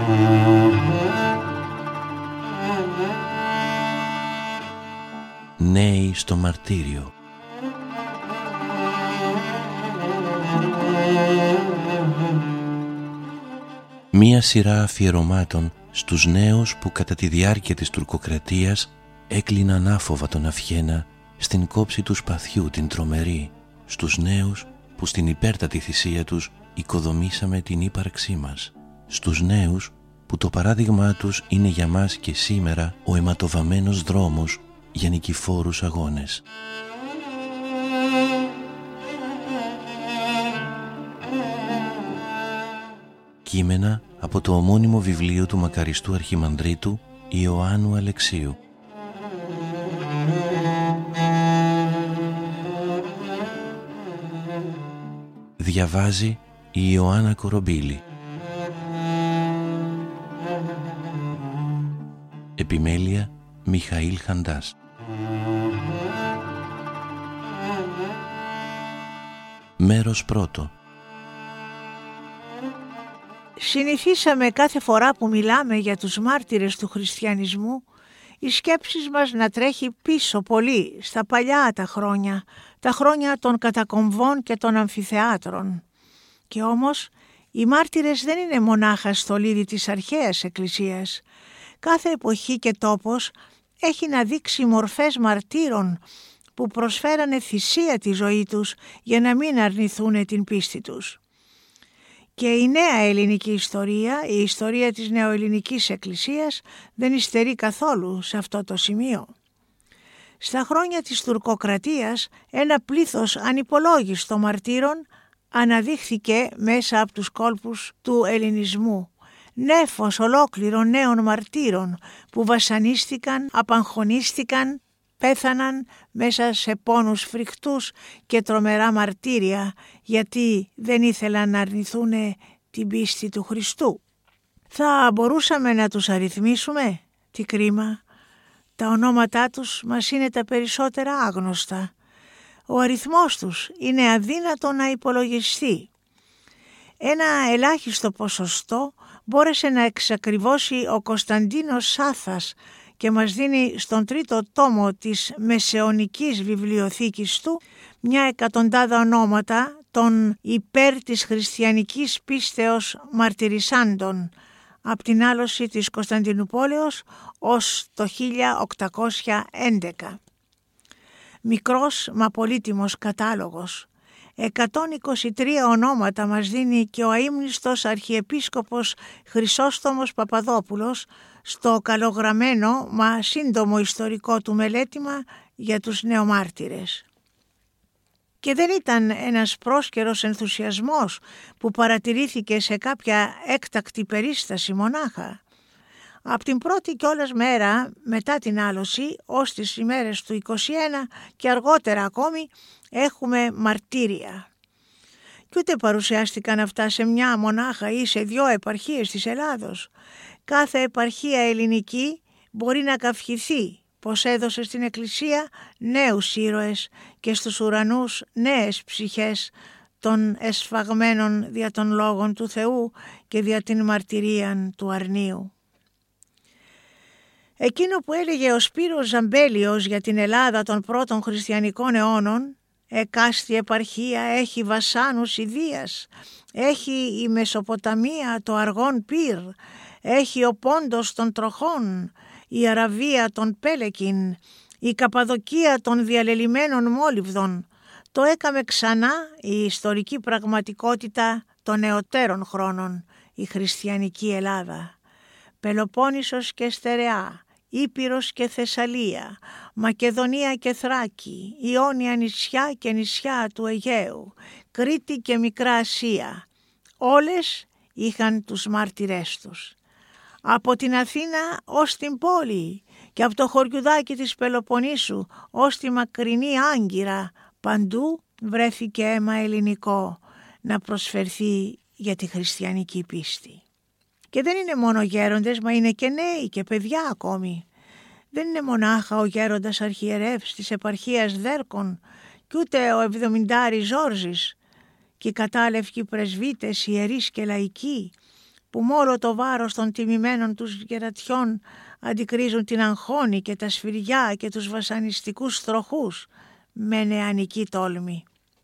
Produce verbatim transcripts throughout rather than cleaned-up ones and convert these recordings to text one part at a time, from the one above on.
Νέοι στο μαρτύριο. Μία σειρά αφιερωμάτων στους νέους που κατά τη διάρκεια της τουρκοκρατίας έκλειναν άφοβα τον Αυχένα στην κόψη του σπαθιού την τρομερή, στους νέους που στην υπέρτατη θυσία τους οικοδομήσαμε την ύπαρξή μας, στους νέους που το παράδειγμά τους είναι για μας και σήμερα ο αιματοβαμμένος δρόμος για νικηφόρους αγώνες. Κείμενα από το ομώνυμο βιβλίο του μακαριστού αρχιμανδρίτου Ιωάννου Αλεξίου. Διαβάζει η Ιωάννα Κορομπίλη. Επιμέλεια Μιχαήλ Χαντάς. Μέρος πρώτο. Συνηθίσαμε κάθε φορά που μιλάμε για τους μάρτυρες του χριστιανισμού οι σκέψεις μας να τρέχει πίσω πολύ στα παλιά τα χρόνια, τα χρόνια των κατακομβών και των αμφιθεάτρων. Και όμως οι μάρτυρες δεν είναι μονάχα στολίδι της αρχαίας εκκλησίας. Κάθε εποχή και τόπος έχει να δείξει μορφές μαρτύρων που προσφέρανε θυσία τη ζωή τους για να μην αρνηθούν την πίστη τους. Και η νέα ελληνική ιστορία, η ιστορία της νεοελληνικής εκκλησίας, δεν υστερεί καθόλου σε αυτό το σημείο. Στα χρόνια της τουρκοκρατίας ένα πλήθος ανυπολόγιστο μαρτύρων αναδείχθηκε μέσα από τους κόλπους του ελληνισμού. Νέφος ολόκληρων νέων μαρτύρων που βασανίστηκαν, απαγχωνίστηκαν, πέθαναν μέσα σε πόνους φρικτούς και τρομερά μαρτύρια γιατί δεν ήθελαν να αρνηθούν την πίστη του Χριστού. Θα μπορούσαμε να τους αριθμίσουμε? Τι κρίμα. Τα ονόματά τους μας είναι τα περισσότερα άγνωστα. Ο αριθμός τους είναι αδύνατο να υπολογιστεί. Ένα ελάχιστο ποσοστό μπόρεσε να εξακριβώσει ο Κωνσταντίνος Σάθας και μας δίνει στον τρίτο τόμο της μεσαιωνικής βιβλιοθήκης του μια εκατοντάδα ονόματα των υπέρ της χριστιανικής πίστεως μαρτυρισάντων από την άλωση της Κωνσταντινουπόλεως ως το χίλια οκτακόσια έντεκα. Μικρός μα πολύτιμος κατάλογος. εκατόν είκοσι τρία ονόματα μας δίνει και ο αείμνηστος Αρχιεπίσκοπος Χρυσόστομος Παπαδόπουλος στο καλογραμμένο μα σύντομο ιστορικό του μελέτημα για τους νεομάρτυρες. Και δεν ήταν ένας πρόσκαιρος ενθουσιασμός που παρατηρήθηκε σε κάποια έκτακτη περίσταση μονάχα. Από την πρώτη κιόλας μέρα μετά την άλωση ως τις ημέρες του είκοσι ένα και αργότερα ακόμη έχουμε μαρτύρια. Και ούτε παρουσιάστηκαν αυτά σε μια μονάχα ή σε δυο επαρχίες της Ελλάδος. Κάθε επαρχία ελληνική μπορεί να καυχηθεί πως έδωσε στην Εκκλησία νέους ήρωες και στους ουρανούς νέες ψυχές των εσφαγμένων δια των λόγων του Θεού και δια την μαρτυρίαν του αρνίου. Εκείνο που έλεγε ο Σπύρος Ζαμπέλιος για την Ελλάδα των πρώτων χριστιανικών αιώνων, εκάστη επαρχία έχει βασάνους ιδίας, έχει η Μεσοποταμία το αργόν πυρ, έχει ο Πόντος των τροχών, η Αραβία των Πέλεκιν, η Καπαδοκία των διαλελειμμένων μόλιβδων. Το έκαμε ξανά η ιστορική πραγματικότητα των νεωτέρων χρόνων, η χριστιανική Ελλάδα. Πελοπόννησος και Στερεά, Ήπειρος και Θεσσαλία, Μακεδονία και Θράκη, Ιόνια νησιά και νησιά του Αιγαίου, Κρήτη και Μικρά Ασία. Όλες είχαν τους μάρτυρές τους. Από την Αθήνα ως την πόλη και από το χωριουδάκι της Πελοποννήσου ως τη μακρινή Άγκυρα, παντού βρέθηκε αίμα ελληνικό να προσφερθεί για τη χριστιανική πίστη. Και δεν είναι μόνο γέροντες, μα είναι και νέοι και παιδιά ακόμη. Δεν είναι μονάχα ο γέροντας αρχιερεύς της επαρχίας Δέρκων κι ούτε ο εβδομηντάρης Ζόρζης και οι κατάλευκοι πρεσβύτες, ιερείς και λαϊκοί που με όλο το βάρος των τιμημένων τους γερατιών αντικρίζουν την αγχώνη και τα σφυριά και τους βασανιστικούς τροχούς με νεανική τόλμη.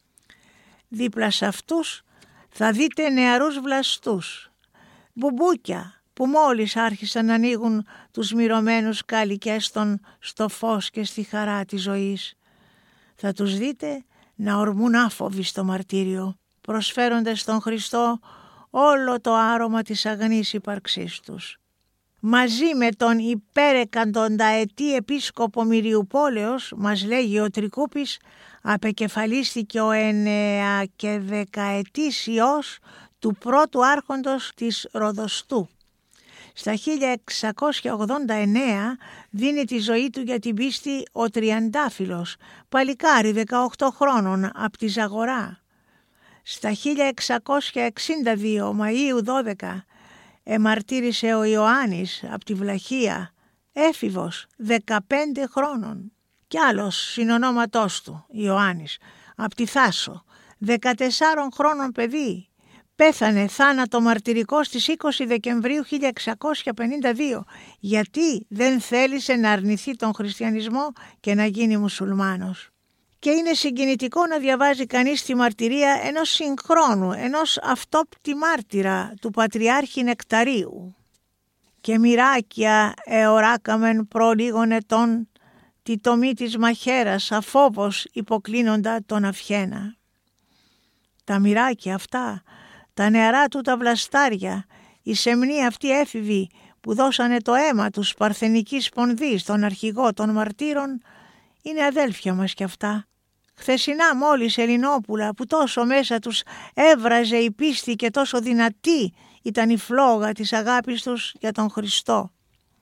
Δίπλα σε αυτούς θα δείτε νεαρούς βλαστούς, μπουμπούκια που μόλις άρχισαν να ανοίγουν τους μυρωμένους κάλικες των στο φως και στη χαρά της ζωής. Θα τους δείτε να ορμούν άφοβοι στο μαρτύριο, προσφέροντας στον Χριστό όλο το άρωμα της αγνής ύπαρξής τους. Μαζί με τον υπέρεκατονταετή επίσκοπο Μυριουπόλεως, μας λέγει ο Τρικούπης, απεκεφαλίστηκε ο εννέα και δεκαετής ιός του πρώτου άρχοντος της Ροδοστού. Στα χίλια εξακόσια ογδόντα εννέα δίνει τη ζωή του για την πίστη ο Τριαντάφυλλος, παλικάρι δεκαοκτώ χρόνων από τη Ζαγορά. Στα χίλια εξακόσια εξήντα δύο Μαΐου δώδεκα εμαρτύρησε ο Ιωάννης από τη Βλαχία, έφηβος δεκαπέντε χρόνων. Κι άλλος συνονόματός του, Ιωάννης, από τη Θάσο, δεκατεσσάρων χρόνων παιδί, πέθανε θάνατο μαρτυρικό στις είκοσι Δεκεμβρίου χίλια εξακόσια πενήντα δύο, γιατί δεν θέλησε να αρνηθεί τον χριστιανισμό και να γίνει μουσουλμάνος. Και είναι συγκινητικό να διαβάζει κανείς τη μαρτυρία ενός συγχρόνου, ενός αυτόπτη μάρτυρα του Πατριάρχη Νεκταρίου. «Και μοιράκια εωράκαμεν προ λίγων ετών, τη τομή της μαχαίρας αφόβος υποκλίνοντα τον αυχένα». Τα μοιράκια αυτά, τα νεαρά του τα βλαστάρια, οι σεμνοί αυτοί έφηβοι που δώσανε το αίμα τους παρθενικής πονδής, τον αρχηγό των μαρτύρων, είναι αδέλφια μας κι αυτά. Χθεσινά μόλις Ελληνόπουλα που τόσο μέσα τους έβραζε η πίστη και τόσο δυνατή ήταν η φλόγα της αγάπης τους για τον Χριστό.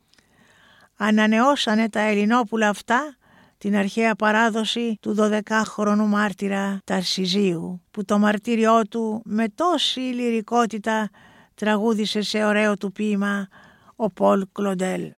Ανανεώσανε τα Ελληνόπουλα αυτά την αρχαία παράδοση του δωδεκάχρονου μάρτυρα Ταρσιζίου, που το μαρτύριό του με τόση λυρικότητα τραγούδισε σε ωραίο του ποίημα ο Πολ Κλοντέλ.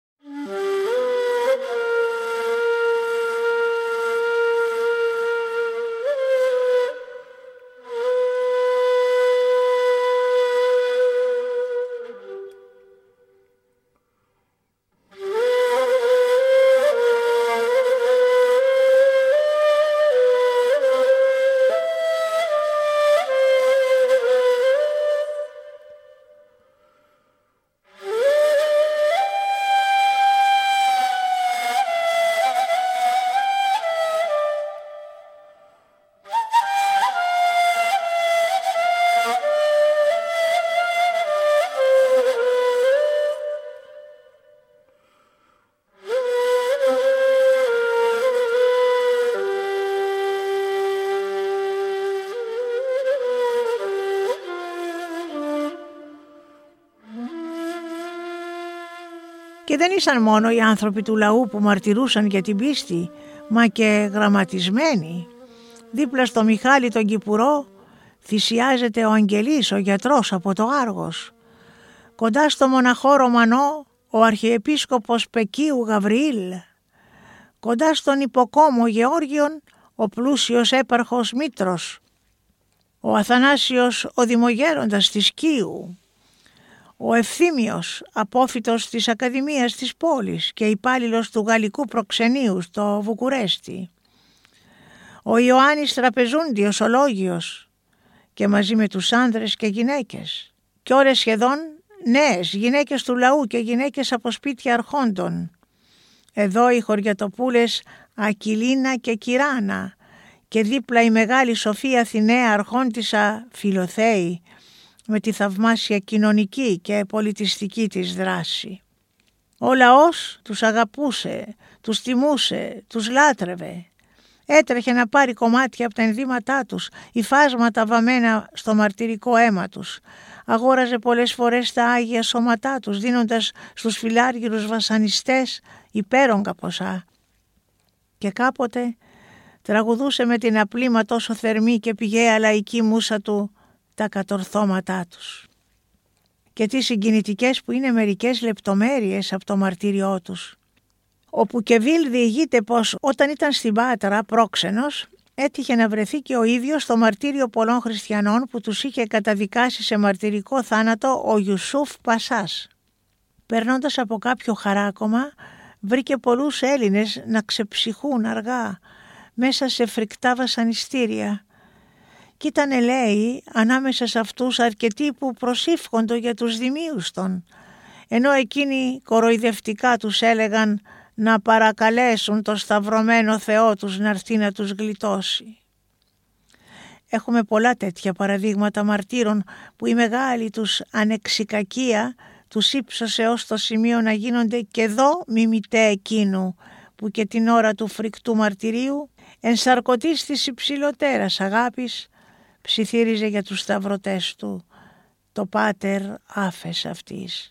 Και δεν ήσαν μόνο οι άνθρωποι του λαού που μαρτυρούσαν για την πίστη, μα και γραμματισμένοι. Δίπλα στο Μιχάλη τον Κυπουρό θυσιάζεται ο Αγγελής, ο γιατρός από το Άργος. Κοντά στο μοναχό Ρωμανό ο Αρχιεπίσκοπος Πεκίου Γαβριήλ. Κοντά στον υποκόμο Γεώργιον ο πλούσιος έπαρχος Μήτρος. Ο Αθανάσιος ο Δημογέροντας της Κίου. Ο Ευθύμιος, απόφοιτος της Ακαδημίας της πόλης και υπάλληλος του Γαλλικού Προξενείου στο Βουκουρέστι. Ο Ιωάννης Τραπεζούντιος, ο Λόγιος, και μαζί με τους άνδρες και γυναίκες. Και ώρες σχεδόν νέες, γυναίκες του λαού και γυναίκες από σπίτια αρχόντων. Εδώ οι χωριατοπούλες Ακυλίνα και Κυράνα και δίπλα η μεγάλη Σοφία Αθηναία αρχόντισσα Φιλοθέη, με τη θαυμάσια κοινωνική και πολιτιστική της δράση. Ο λαός τους αγαπούσε, τους τιμούσε, τους λάτρευε. Έτρεχε να πάρει κομμάτια από τα ενδύματά τους, υφάσματα βαμμένα στο μαρτυρικό αίμα τους. Αγόραζε πολλές φορές τα άγια σώματά τους, δίνοντας στους φιλάργυρους βασανιστές υπέρογκα ποσά. Και κάποτε τραγουδούσε με την απλή μα τόσο θερμή και πηγαία λαϊκή μούσα του τα κατορθώματά τους. Και τι συγκινητικές που είναι μερικές λεπτομέρειες από το μαρτύριό τους. Ο Πουκεβίλ διηγείται πως όταν ήταν στην Πάτρα πρόξενος, έτυχε να βρεθεί και ο ίδιος στο μαρτύριο πολλών χριστιανών που τους είχε καταδικάσει σε μαρτυρικό θάνατο ο Ιουσούφ Πασάς. Περνώντας από κάποιο χαράκωμα, βρήκε πολλούς Έλληνες να ξεψυχούν αργά μέσα σε φρικτά βασανιστήρια. Κι ήταν, λέει, ανάμεσα σε αυτούς αρκετοί που προσήφκοντο για τους δημίους των, ενώ εκείνοι κοροϊδευτικά τους έλεγαν να παρακαλέσουν το σταυρωμένο Θεό τους να έρθει να τους γλιτώσει. Έχουμε πολλά τέτοια παραδείγματα μαρτύρων που η μεγάλη τους ανεξικακία τους ύψωσε ως το σημείο να γίνονται και εδώ μιμητέ εκείνου που και την ώρα του φρικτού μαρτυρίου ενσαρκωτής της υψηλότερας αγάπης ψιθύριζε για τους σταυρωτές του, το πάτερ άφες αυτής.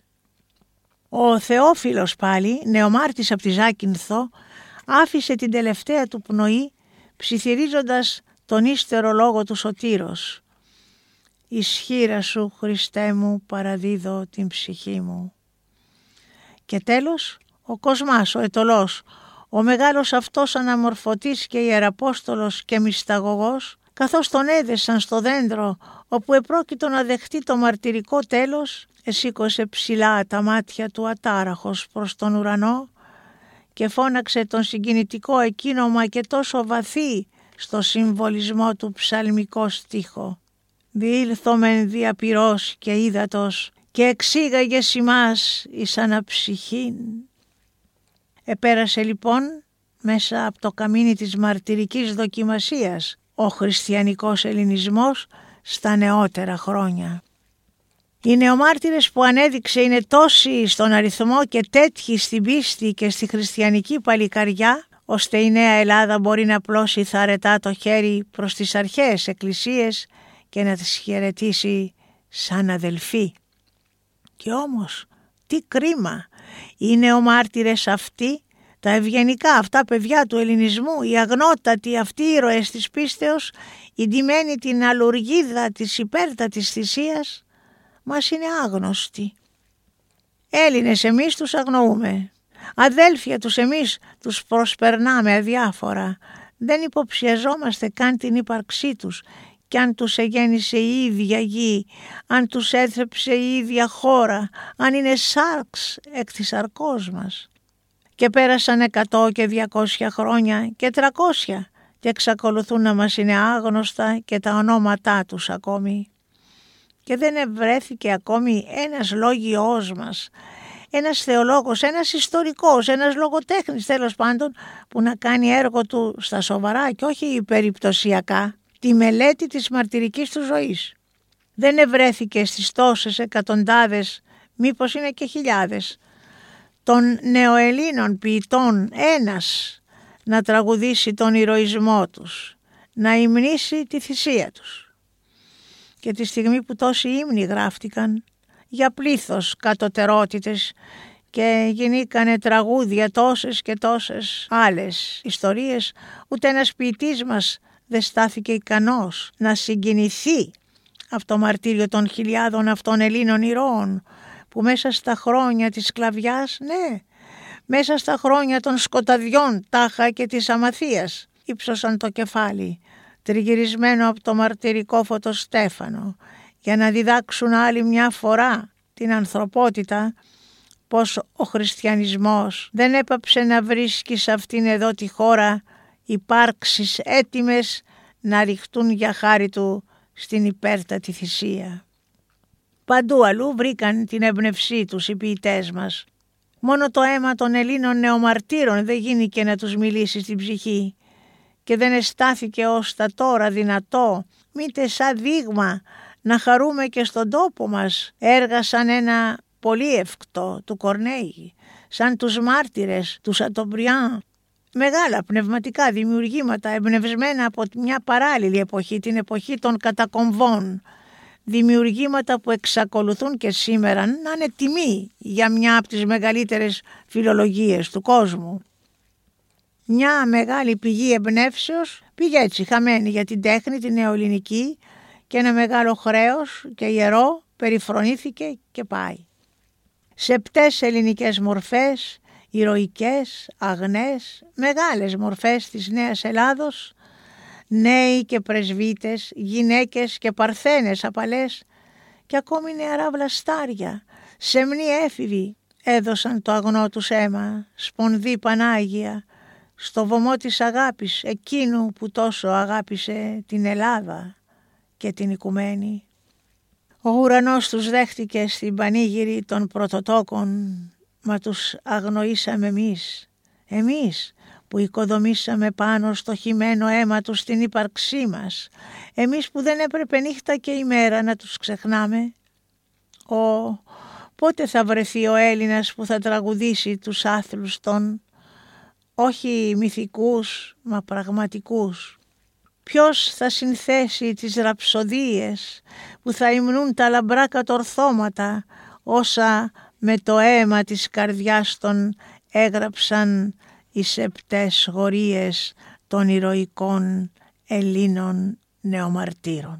Ο Θεόφιλος πάλι, νεομάρτης από τη Ζάκυνθο, άφησε την τελευταία του πνοή ψιθυρίζοντας τον ύστερο λόγο του Σωτήρος. «Ισχύρα σου, Χριστέ μου, παραδίδω την ψυχή μου». Και τέλος, ο Κοσμάς, ο Αιτωλός, ο μεγάλος αυτός αναμορφωτής και ιεραπόστολος και μυσταγωγός, καθώς τον έδεσαν στο δέντρο όπου επρόκειτο να δεχτεί το μαρτυρικό τέλος, εσήκωσε ψηλά τα μάτια του ατάραχος προς τον ουρανό και φώναξε τον συγκινητικό εκείνο μα και τόσο βαθύ στο συμβολισμό του ψαλμικό στίχο. «Διήλθομεν διαπυρός και ύδατος και εξήγαγες ημάς εις αναψυχήν». Επέρασε λοιπόν μέσα από το καμίνι της μαρτυρικής δοκιμασίας ο χριστιανικός ελληνισμός στα νεότερα χρόνια. Οι νεομάρτυρες που ανέδειξε είναι τόσοι στον αριθμό και τέτοιοι στην πίστη και στη χριστιανική παλικαριά, ώστε η νέα Ελλάδα μπορεί να πλώσει θαρετά το χέρι προς τις αρχαίες εκκλησίες και να τις χαιρετήσει σαν αδελφοί. Και όμως, τι κρίμα, οι νεομάρτυρες αυτοί, τα ευγενικά αυτά παιδιά του ελληνισμού, οι αγνότατοι αυτοί ήρωες της πίστεως, οι ντυμένοι την αλουργίδα της υπέρτατης θυσίας, μας είναι άγνωστοι. Έλληνες εμείς τους αγνοούμε. Αδέλφια τους εμείς τους προσπερνάμε αδιάφορα. Δεν υποψιαζόμαστε καν την ύπαρξή τους. Κι αν τους εγέννησε η ίδια γη, αν τους έθρεψε η ίδια χώρα, αν είναι σάρξ εκ της αρκός μας. Και πέρασαν εκατό και διακόσια χρόνια και τρακόσια και εξακολουθούν να μας είναι άγνωστα και τα ονόματά τους ακόμη. Και δεν ευρέθηκε ακόμη ένας λόγιος μας, ένας θεολόγος, ένας ιστορικός, ένας λογοτέχνης τέλος πάντων που να κάνει έργο του στα σοβαρά και όχι περιπτωσιακά τη μελέτη της μαρτυρικής του ζωής. Δεν ευρέθηκε στις τόσες εκατοντάδες, μήπως είναι και χιλιάδες, των νεοελλήνων ποιητών ένας να τραγουδήσει τον ηρωισμό τους, να υμνήσει τη θυσία τους. Και τη στιγμή που τόσοι ύμνοι γράφτηκαν για πλήθος κατωτερότητες και γινήκανε τραγούδια τόσες και τόσες άλλες ιστορίες, ούτε ένας ποιητής μας δεν στάθηκε ικανός να συγκινηθεί από το μαρτύριο των χιλιάδων αυτών Ελλήνων ηρώων που μέσα στα χρόνια της σκλαβιάς, ναι, μέσα στα χρόνια των σκοταδιών τάχα και της αμαθίας ύψωσαν το κεφάλι τριγυρισμένο από το μαρτυρικό φωτοστέφανο για να διδάξουν άλλη μια φορά την ανθρωπότητα πως ο χριστιανισμός δεν έπαψε να βρίσκει σε αυτήν εδώ τη χώρα υπάρξεις έτοιμες να ρηχτούν για χάρη του στην υπέρτατη θυσία. Παντού αλλού βρήκαν την έμπνευσή τους οι ποιητές μας. Μόνο το αίμα των Ελλήνων νεομαρτύρων δεν γίνηκε να τους μιλήσει στην ψυχή και δεν εστάθηκε ως τα τώρα δυνατό, μήτε σαν δείγμα, να χαρούμε και στον τόπο μας έργα σαν ένα πολύευκτο του Κορνέη, σαν τους μάρτυρες του Σατομπριάν, μεγάλα πνευματικά δημιουργήματα εμπνευσμένα από μια παράλληλη εποχή, την εποχή των κατακομβών, δημιουργήματα που εξακολουθούν και σήμερα να είναι τιμή για μια από τις μεγαλύτερες φιλολογίες του κόσμου. Μια μεγάλη πηγή εμπνεύσεως πήγε έτσι χαμένη για την τέχνη, την νεοελληνική, και ένα μεγάλο χρέος και ιερό περιφρονήθηκε και πάει. Σεπτές ελληνικές μορφές, ηρωικές, αγνές, μεγάλες μορφές της Νέας Ελλάδος νέοι και πρεσβύτες, γυναίκες και παρθένες απαλές και ακόμη νεαρά βλαστάρια, σεμνοί έφηβοι έδωσαν το αγνό τους αίμα, σπονδί Πανάγια, στο βωμό της αγάπης εκείνου που τόσο αγάπησε την Ελλάδα και την οικουμένη. Ο ουρανός τους δέχτηκε στην πανήγυρη των πρωτοτόκων, μα τους αγνοήσαμε εμείς, εμείς που οικοδομήσαμε πάνω στο χυμένο αίμα τους την ύπαρξή μας, εμείς που δεν έπρεπε νύχτα και ημέρα να τους ξεχνάμε. Ω, πότε θα βρεθεί ο Έλληνας που θα τραγουδήσει τους άθλους των, όχι μυθικούς, μα πραγματικούς. Ποιος θα συνθέσει τις ραψοδίες που θα υμνούν τα λαμπρά κατορθώματα όσα με το αίμα της καρδιάς των έγραψαν οι σεπτές γορίες των ηρωικών Ελλήνων νεομαρτύρων.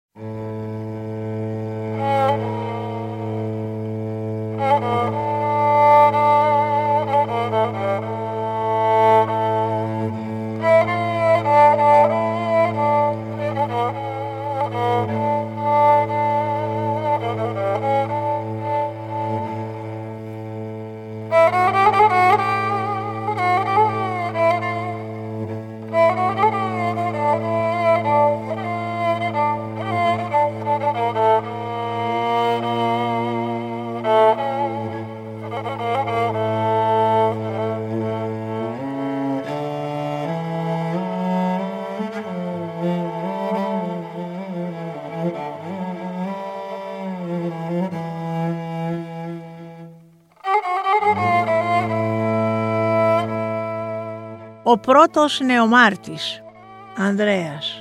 Ο πρώτος νεομάρτης, Ανδρέας.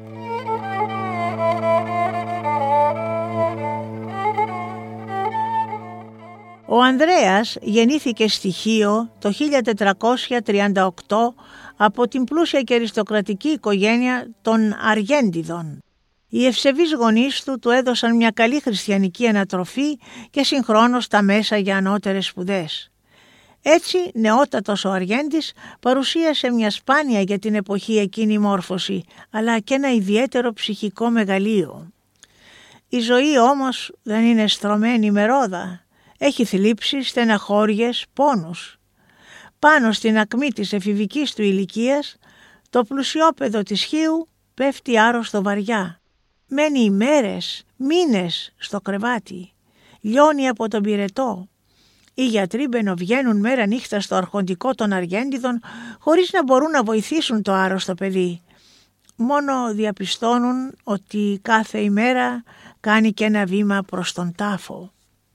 Ο Ανδρέας γεννήθηκε στη Χίο το χίλια τετρακόσια τριάντα οκτώ από την πλούσια και αριστοκρατική οικογένεια των Αργέντιδων. Οι ευσεβείς γονείς του του έδωσαν μια καλή χριστιανική ανατροφή και συγχρόνως τα μέσα για ανώτερες σπουδές. Έτσι, νεότατος ο Αργέντης παρουσίασε μια σπάνια για την εποχή εκείνη μόρφωση, αλλά και ένα ιδιαίτερο ψυχικό μεγαλείο. Η ζωή όμως δεν είναι στρωμένη με ρόδα. Έχει θλίψεις, στεναχώριες, πόνους. Πάνω στην ακμή της εφηβικής του ηλικίας, το πλουσιόπεδο της Χίου πέφτει άρρωστο βαριά. Μένει ημέρες, μήνες στο κρεβάτι. Λιώνει από τον πυρετό. Οι γιατροί μπαινοβγαίνουν μέρα νύχτα στο αρχοντικό των Αργέντιδων χωρίς να μπορούν να βοηθήσουν το άρρωστο παιδί. Μόνο διαπιστώνουν ότι κάθε ημέρα κάνει και ένα βήμα προς τον τάφο.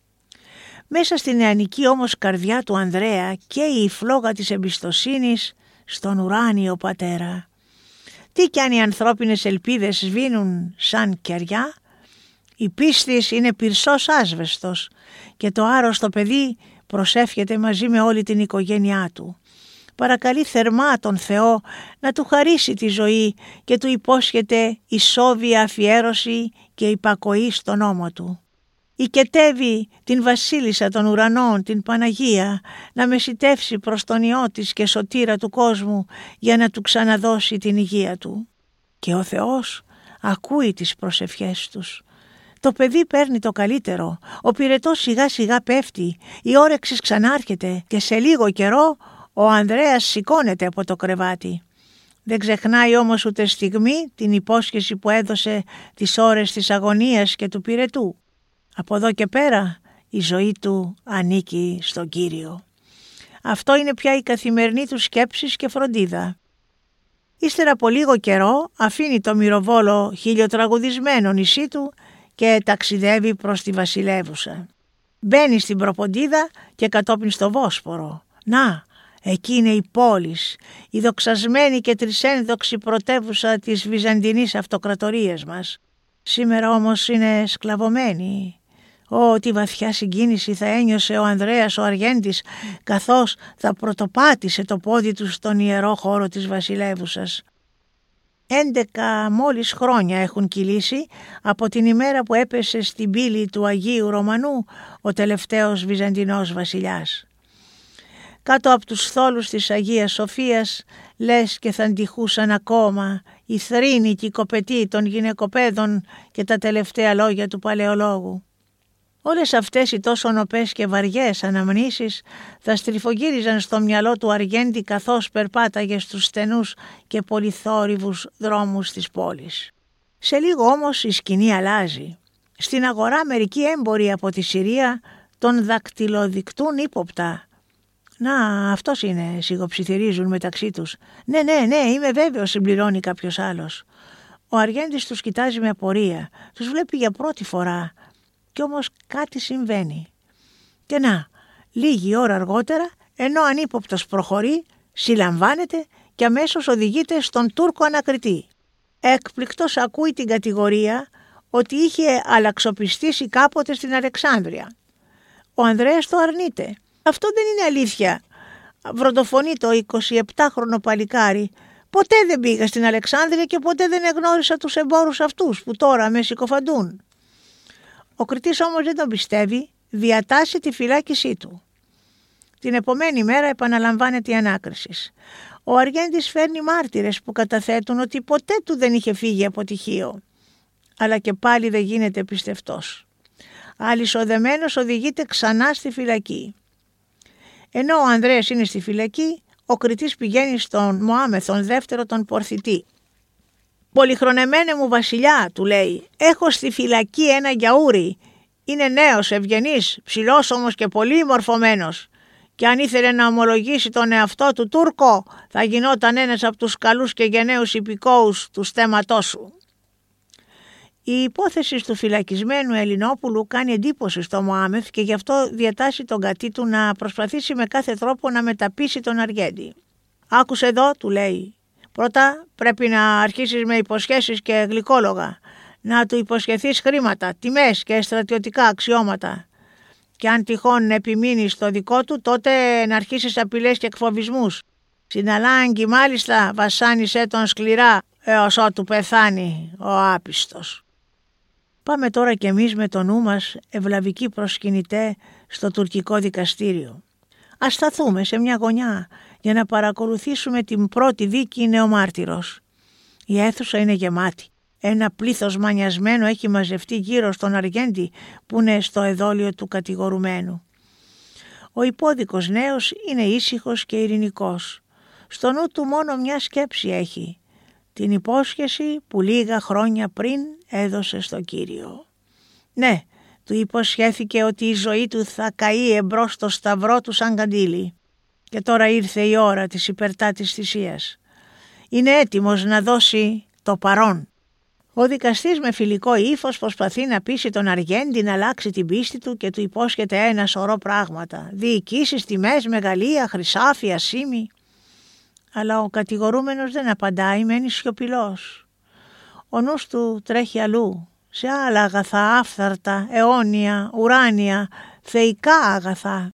Μέσα στην νεανική όμως καρδιά του Ανδρέα καίει η φλόγα της εμπιστοσύνης στον ουράνιο πατέρα. Τι κι αν οι ανθρώπινες ελπίδες σβήνουν σαν κεριά, η πίστης είναι πυρσός άσβεστος και το άρρωστο παιδί προσεύχεται μαζί με όλη την οικογένειά του. Παρακαλεί θερμά τον Θεό να του χαρίσει τη ζωή και του υπόσχεται ισόβια αφιέρωση και υπακοή στον νόμο του. Οικετεύει την βασίλισσα των ουρανών, την Παναγία, να μεσιτεύσει προς τον Υιό της και σωτήρα του κόσμου για να του ξαναδώσει την υγεία του. Και ο Θεός ακούει τις προσευχές τους. Το παιδί παίρνει το καλύτερο, ο πυρετός σιγά σιγά πέφτει, η όρεξη ξανάρχεται και σε λίγο καιρό ο Ανδρέας σηκώνεται από το κρεβάτι. Δεν ξεχνάει όμως ούτε στιγμή την υπόσχεση που έδωσε τις ώρες της αγωνίας και του πυρετού. Από εδώ και πέρα η ζωή του ανήκει στον Κύριο. Αυτό είναι πια η καθημερινή του σκέψης και φροντίδα. Ύστερα από λίγο καιρό αφήνει το μυροβόλο χιλιοτραγουδισμένο νησί του και ταξιδεύει προς τη βασιλεύουσα. Μπαίνει στην Προποντίδα και κατόπιν στο Βόσπορο. Να, εκεί είναι η πόλης, η δοξασμένη και τρισένδοξη πρωτεύουσα της Βυζαντινής Αυτοκρατορίας μας. Σήμερα όμως είναι σκλαβωμένη. Ω, τι βαθιά συγκίνηση θα ένιωσε ο Ανδρέας ο Αργέντης καθώς θα πρωτοπάτησε το πόδι του στον ιερό χώρο της βασιλεύουσας. Έντεκα μόλις χρόνια έχουν κυλήσει από την ημέρα που έπεσε στην πύλη του Αγίου Ρωμανού ο τελευταίος Βυζαντινός βασιλιάς. Κάτω από τους θόλους της Αγίας Σοφίας λες και θα αντιχούσαν ακόμα οι θρήνοι και οι κοπετοί των γυναικοπαίδων και τα τελευταία λόγια του παλαιολόγου. Όλες αυτές οι τόσο νοπές και βαριές αναμνήσεις θα στριφογύριζαν στο μυαλό του Αργέντη καθώς περπάταγε στους στενούς και πολυθόρυβους δρόμους της πόλης. Σε λίγο όμως η σκηνή αλλάζει. Στην αγορά μερικοί έμποροι από τη Συρία τον δακτυλοδεικτούν ύποπτα. «Να, αυτός είναι», σιγοψιθυρίζουν μεταξύ τους. «Ναι, ναι, ναι, είμαι βέβαιος», συμπληρώνει κάποιος άλλος. Ο Αργέντης τους κοιτάζει με απορία. Τους βλέπει για πρώτη φορά. Κι όμως κάτι συμβαίνει. Και να, λίγη ώρα αργότερα, ενώ ανύποπτος προχωρεί, συλλαμβάνεται και αμέσως οδηγείται στον Τούρκο ανακριτή. Έκπληκτος ακούει την κατηγορία ότι είχε αλλαξοπιστήσει κάποτε στην Αλεξάνδρεια. Ο Ανδρέας το αρνείται. «Αυτό δεν είναι αλήθεια», βροντοφωνεί το εικοσιεπτάχρονο παλικάρι. «Ποτέ δεν πήγα στην Αλεξάνδρεια και ποτέ δεν εγνώρισα τους εμπόρους αυτούς που τώρα με συκοφαντούν». Ο κριτής όμως δεν τον πιστεύει, διατάσσει τη φυλάκισή του. Την επομένη μέρα επαναλαμβάνεται η ανάκριση. Ο Αργέντης φέρνει μάρτυρες που καταθέτουν ότι ποτέ του δεν είχε φύγει από τυχείο. Αλλά και πάλι δεν γίνεται πιστευτός. Αλυσοδεμένος οδηγείται ξανά στη φυλακή. Ενώ ο Ανδρέας είναι στη φυλακή, ο κριτής πηγαίνει στον Μωάμεθον δεύτερο τον Πορθητή. «Πολυχρονεμένε μου βασιλιά», του λέει, «έχω στη φυλακή ένα γιαούρι. Είναι νέος, ευγενής, ψηλός όμως και πολύ μορφωμένος. Και αν ήθελε να ομολογήσει τον εαυτό του Τούρκο, θα γινόταν ένας από τους καλούς και γενναίους υπηκόους του στέματός σου». Η υπόθεση του φυλακισμένου Ελληνόπουλου κάνει εντύπωση στο Μωάμεθ και γι' αυτό διατάσσει τον κατή του να προσπαθήσει με κάθε τρόπο να μεταπείσει τον Αργέντη. «Άκουσε εδώ», του λέει. «Πρώτα πρέπει να αρχίσεις με υποσχέσεις και γλυκόλογα, να του υποσχεθείς χρήματα, τιμές και στρατιωτικά αξιώματα. Και αν τυχόν επιμείνεις στο δικό του, τότε να αρχίσεις απειλές και εκφοβισμούς. Στην ανάγκη μάλιστα βασάνισέ τον σκληρά έως ότου πεθάνει ο άπιστος». Πάμε τώρα κι εμείς με το νου μας, ευλαβικοί προσκυνητέ, στο τουρκικό δικαστήριο. Ας σταθούμε σε μια γωνιά για να παρακολουθήσουμε την πρώτη δίκη νεομάρτυρος. Η αίθουσα είναι γεμάτη. Ένα πλήθος μανιασμένο έχει μαζευτεί γύρω στον Αργέντη που είναι στο εδόλιο του κατηγορουμένου. Ο υπόδικος νέος είναι ήσυχος και ειρηνικός. Στο νου του μόνο μια σκέψη έχει. Την υπόσχεση που λίγα χρόνια πριν έδωσε στο Κύριο. Ναι, του υποσχέθηκε ότι η ζωή του θα καεί εμπρός στο σταυρό του σαν καντήλι. Και τώρα ήρθε η ώρα της υπερτάτης θυσίας. Είναι έτοιμος να δώσει το παρόν. Ο δικαστής με φιλικό ύφος προσπαθεί να πείσει τον Αργέντη να αλλάξει την πίστη του και του υπόσχεται ένα σωρό πράγματα. Διοικήσεις, τιμές, μεγαλεία, χρυσάφια, σήμη. Αλλά ο κατηγορούμενος δεν απαντάει, μένει σιωπηλός. Ο νους του τρέχει αλλού, σε άλλα αγαθά, άφθαρτα, αιώνια, ουράνια, θεϊκά αγαθά.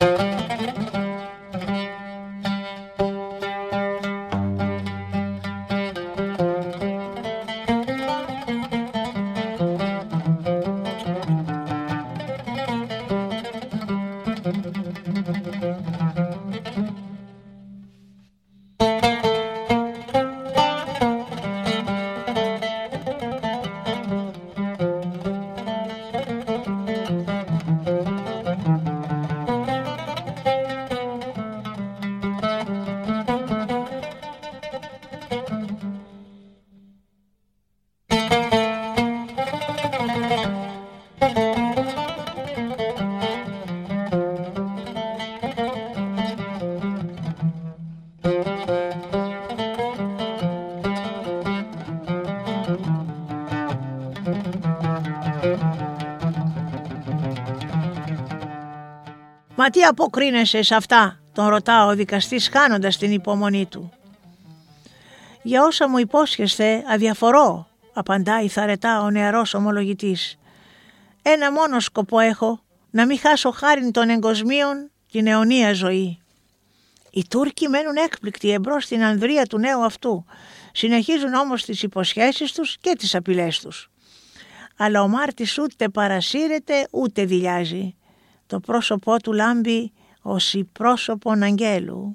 «Μα τι αποκρίνεσαι σε αυτά?» τον ρωτά ο δικαστής χάνοντας την υπομονή του. «Για όσα μου υπόσχεστε αδιαφορώ», απαντάει θαρετά ο νεαρός ομολογητής. «Ένα μόνο σκοπό έχω, να μην χάσω χάριν των εγκοσμίων την αιωνία ζωή». Οι Τούρκοι μένουν έκπληκτοι εμπρός στην ανδρεία του νέου αυτού. Συνεχίζουν όμως τις υποσχέσεις τους και τις απειλές τους. Αλλά ο μάρτης ούτε παρασύρεται ούτε δειλιάζει. Το πρόσωπό του λάμπει ως πρόσωπον αγγέλου.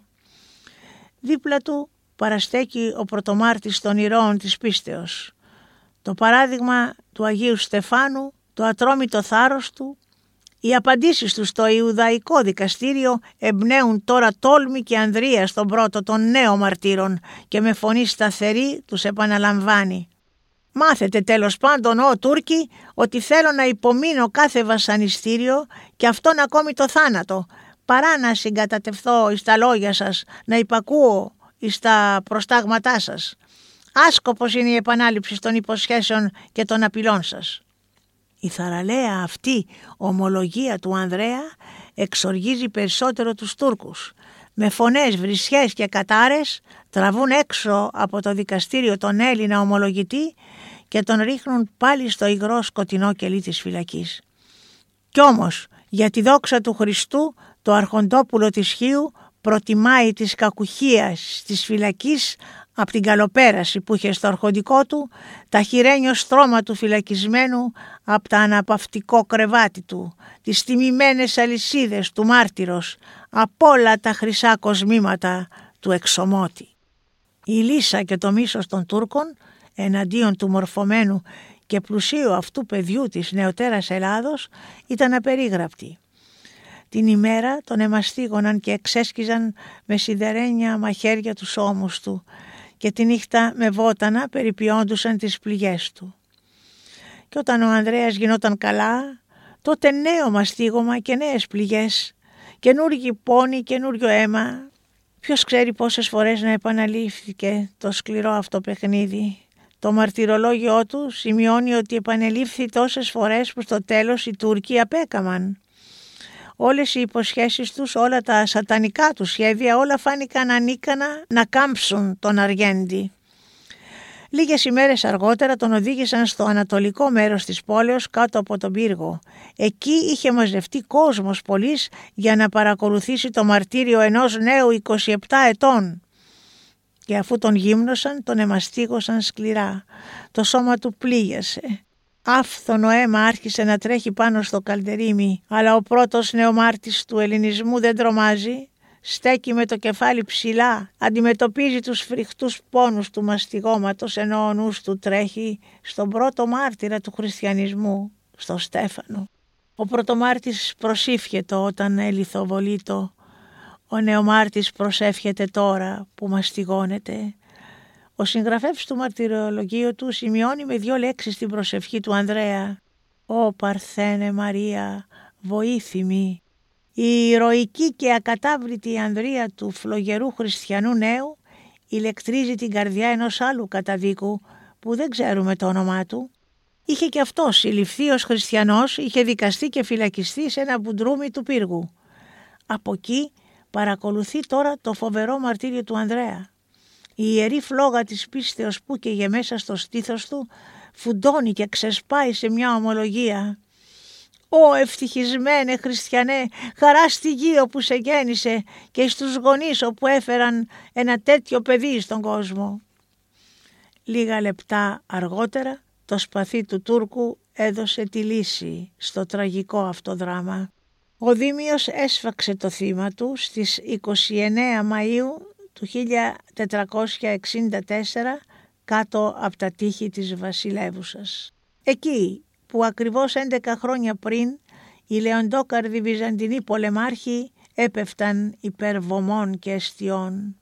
Δίπλα του παραστέκει ο πρωτομάρτης των ηρώων της πίστεως. Το παράδειγμα του Αγίου Στεφάνου, το ατρόμητο θάρρος του, οι απαντήσεις του στο Ιουδαϊκό δικαστήριο εμπνέουν τώρα τόλμη και ανδρεία στον πρώτο των νέων μαρτύρων και με φωνή σταθερή τους επαναλαμβάνει: «Μάθετε τέλος πάντων, ω Τούρκοι, ότι θέλω να υπομείνω κάθε βασανιστήριο και αυτόν ακόμη το θάνατο, παρά να συγκατατευθώ εις τα λόγια σας, να υπακούω εις τα προστάγματά σας. Άσκοπος είναι η επανάληψη των υποσχέσεων και των απειλών σας». Η θαραλέα αυτή ομολογία του Ανδρέα εξοργίζει περισσότερο τους Τούρκους. Με φωνές, βρισιές και κατάρες τραβούν έξω από το δικαστήριο τον Έλληνα ομολογητή και τον ρίχνουν πάλι στο υγρό σκοτεινό κελί της φυλακής. Κι όμως, για τη δόξα του Χριστού, το αρχοντόπουλο της Χίου προτιμάει της κακουχίας της φυλακής από την καλοπέραση που είχε στο αρχοντικό του, τα χειρένιο στρώμα του φυλακισμένου από τα αναπαυτικό κρεβάτι του, τις τιμημένες αλυσίδες του μάρτυρος, από όλα τα χρυσά κοσμήματα του εξομότη. Η λύσα και το μίσος των Τούρκων εναντίον του μορφωμένου και πλουσίου αυτού παιδιού της νεωτέρας Ελλάδος ήταν απερίγραπτη. Την ημέρα τον εμαστίγωναν και εξέσκιζαν με σιδερένια μαχαίρια τους ώμους του και τη νύχτα με βότανα περιποιόντουσαν τις πληγές του. Και όταν ο Ανδρέας γινόταν καλά, τότε νέο μαστίγωμα και νέες πληγές, καινούργιοι πόνοι, καινούριο αίμα. Ποιος ξέρει πόσες φορές να επαναλήφθηκε το σκληρό αυτό παιχνίδι. Το μαρτυρολόγιο του σημειώνει ότι επανελήφθη τόσες φορές που στο τέλος οι Τούρκοι απέκαμαν. Όλες οι υποσχέσεις τους, όλα τα σατανικά τους σχέδια, όλα φάνηκαν ανίκανα να κάμψουν τον Αργέντη. Λίγες ημέρες αργότερα τον οδήγησαν στο ανατολικό μέρος της πόλεως κάτω από τον πύργο. Εκεί είχε μαζευτεί κόσμος πολύς για να παρακολουθήσει το μαρτύριο ενός νέου είκοσι επτά ετών. Και αφού τον γύμνωσαν, τον εμαστίγωσαν σκληρά. Το σώμα του πλήγιασε. Άφθονο αίμα άρχισε να τρέχει πάνω στο καλντερίμι, αλλά ο πρώτος νεομάρτης του ελληνισμού δεν τρομάζει. Στέκει με το κεφάλι ψηλά, αντιμετωπίζει τους φρικτούς πόνους του μαστιγώματος, ενώ ο νους του τρέχει στον πρώτο μάρτυρα του χριστιανισμού, στο Στέφανο. Ο πρωτομάρτης προσήφιεται όταν ελιθοβολείτο. Ο νεομάρτης προσεύχεται τώρα που μαστιγώνεται. Ο συγγραφέας του μαρτυρολογίου του σημειώνει με δύο λέξεις την προσευχή του Ανδρέα: «Ω Παρθένε Μαρία, βοήθημη». Η ηρωική και ακατάβλητη ανδρεία του φλογερού χριστιανού νέου ηλεκτρίζει την καρδιά ενός άλλου καταδίκου που δεν ξέρουμε το όνομά του. Είχε και αυτός συλληφθεί ως χριστιανός, είχε δικαστεί και φυλακιστεί σε ένα μπουντρούμι του πύργου. Από εκεί παρακολουθεί τώρα το φοβερό μαρτύριο του Ανδρέα. Η ιερή φλόγα της πίστεως που καίγε μέσα στο στήθος του φουντώνει και ξεσπάει σε μια ομολογία. «Ω ευτυχισμένε χριστιανέ, χαρά στη γη όπου σε γέννησε και στους γονείς όπου έφεραν ένα τέτοιο παιδί στον κόσμο». Λίγα λεπτά αργότερα το σπαθί του Τούρκου έδωσε τη λύση στο τραγικό αυτό δράμα. Ο Δήμιος έσφαξε το θύμα του στις είκοσι εννέα Μαΐου του χίλια τετρακόσια εξήντα τέσσερα κάτω από τα τείχη της βασιλεύουσας. Εκεί που ακριβώς έντεκα χρόνια πριν οι λεοντόκαρδοι βυζαντινοί πολεμάρχοι έπεφταν υπέρ βωμών και εστιών.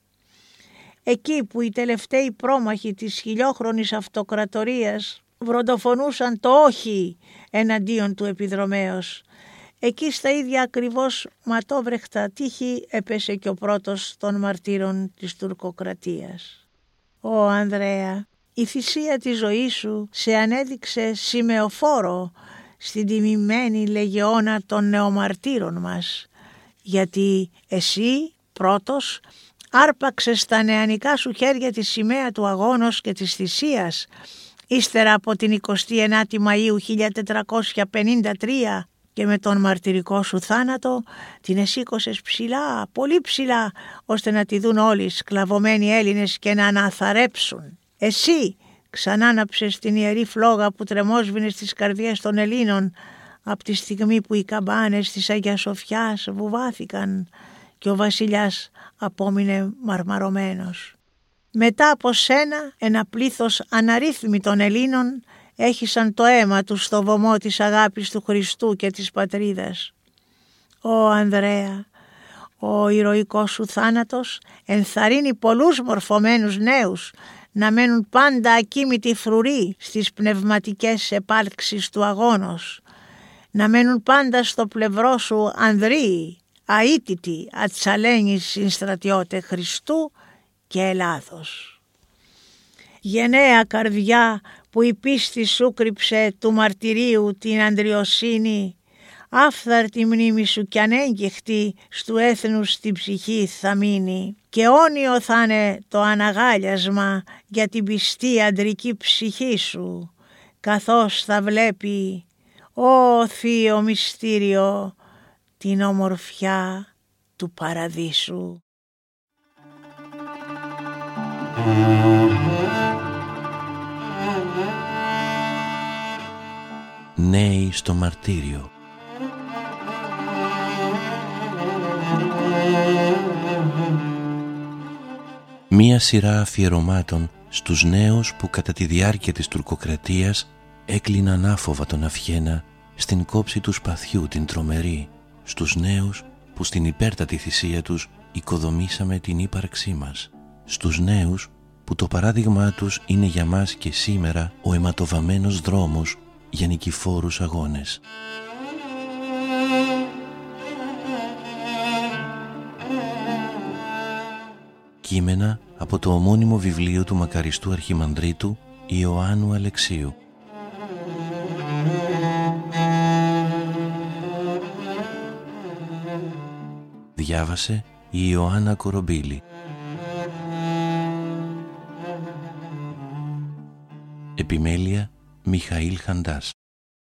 Εκεί που οι τελευταίοι πρόμαχοι της χιλιόχρονης αυτοκρατορίας βροντοφωνούσαν το όχι εναντίον του επιδρομέως. Εκεί στα ίδια ακριβώς ματόβρεχτα τείχη έπεσε και ο πρώτος των μαρτύρων της τουρκοκρατίας. Ω Ανδρέα, η θυσία της ζωής σου σε ανέδειξε σημεοφόρο στην τιμημένη λεγεώνα των νεομαρτύρων μας, γιατί εσύ πρώτος άρπαξες στα νεανικά σου χέρια τη σημαία του αγώνος και της θυσίας, ύστερα από την εικοστή ενάτη Μαΐου χίλια τετρακόσια πενήντα τρία και με τον μαρτυρικό σου θάνατο την εσήκωσες ψηλά, πολύ ψηλά, ώστε να τη δουν όλοι οι σκλαβωμένοι Έλληνες και να αναθαρέψουν. Εσύ ξανάναψες την ιερή φλόγα που τρεμόσβηνε στις καρδιές των Ελλήνων από τη στιγμή που οι καμπάνες της Αγίας Σοφιάς βουβάθηκαν και ο βασιλιάς απόμεινε μαρμαρωμένος. Μετά από σένα ένα πλήθος αναρρύθμιτων Ελλήνων έχισαν το αίμα τους στο βωμό της αγάπης του Χριστού και της πατρίδας. Ω Ανδρέα, ο ηρωικός σου θάνατος ενθαρρύνει πολλούς μορφωμένους νέους να μένουν πάντα ακίμητοι φρουροί στις πνευματικές επάρξεις του αγώνος, να μένουν πάντα στο πλευρό σου ανδρείοι, αίτητοι, ατσαλένεις συνστρατιώτε Χριστού και Ελλάδος. Γενναία καρδιά που η πίστη σου κρύψε του μαρτυρίου την αντριοσύνη, άφθαρτη μνήμη σου κι ανέγκυχτη στου έθνους στην ψυχή θα μείνει και αιώνιο θα είναι το αναγάλιασμα για την πιστή αντρική ψυχή σου, καθώς θα βλέπει, ω θείο μυστήριο, την ομορφιά του παραδείσου. Νέοι στο μαρτύριο. Μία σειρά αφιερωμάτων στους νέους που κατά τη διάρκεια της τουρκοκρατίας έκλειναν άφοβα τον Αυχένα στην κόψη του σπαθιού την τρομερή, στους νέους που στην υπέρτατη θυσία τους οικοδομήσαμε την ύπαρξή μας, στους νέους που το παράδειγμά τους είναι για μας και σήμερα ο αιματοβαμμένος δρόμος για νικηφόρους αγώνες. Κείμενα από το ομώνυμο βιβλίο του μακαριστού αρχιμανδρίτου Ιωάννου Αλεξίου. Διάβασε η Ιωάννα Κορομπίλη. Επιμέλεια Μιχαήλ Χαντάς.